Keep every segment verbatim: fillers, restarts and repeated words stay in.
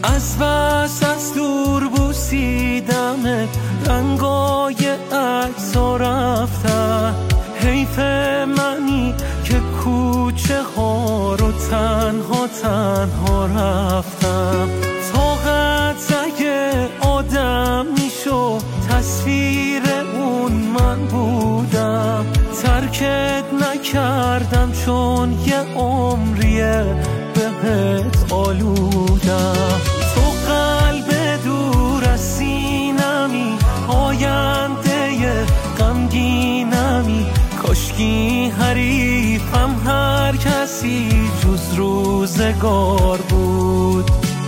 از بس از دور بوسیدمت، رنگای عکس‌ها رفتن. حیف منی که کوچه ها رو تنها تنها رفتم. طاقت اگه آدم میشو تصویر اون من بودم. ترکت نکردم چون یه عمریه بهت آلودم. تو قلب دور از سینمی، آینده غمگینمی. کاشکی حریفم هر کسی جز روزگار بود.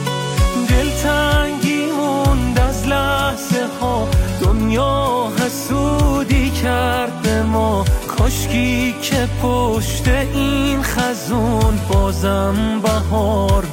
دلتنگی موند از لحظه ها، دنیا حسودی کرد به ما. کاشکی که پشت این خزون بازم بهار